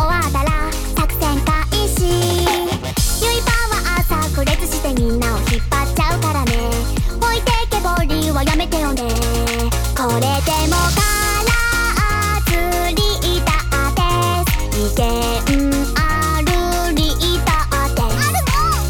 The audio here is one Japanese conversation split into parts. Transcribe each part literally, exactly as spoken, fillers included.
わったら作戦開始。ゆいぱは炸裂してみんなを引っ張っちゃうからね。置いてけぼりはやめてよね。これでもカラーツリーターです。威厳あるリーターです。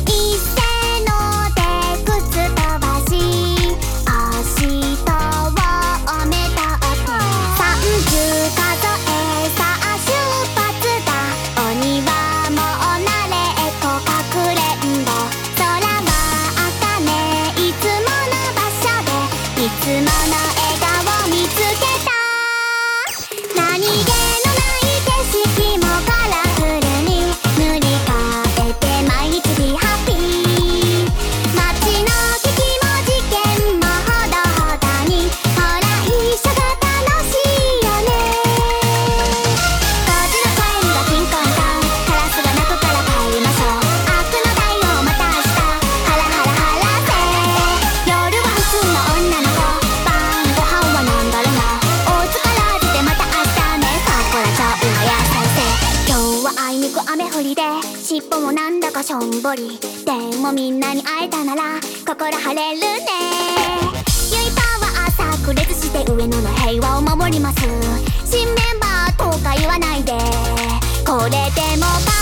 一斉ので靴飛ばし足とを埋めたって。さんじゅう数えさあ出発だ。鬼はもう慣れっこかくれんぼ。空は赤ねいつもの場所でいつもの笑顔見つけた。何気のない景色もカラフルに塗り替えて毎日 Be happy。 街の危機も事件もほどほどに。ほら一緒が楽しいよね。工事の声にはキンコンカン。カラスが鳴くから帰りましょう。悪の台をまた明日ハラハラハラせ。夜は普通の女の子。晩ご飯はなんだろな。大津から出てまた明日ね。そこら超うまや先生。今日はあいにく雨降りで尻尾もなんだかしょんぼり。でもみんなに会えたなら心晴れるね。ゆいぱは炸裂して上野の平和を守ります。新メンバーとか言わないで。これでも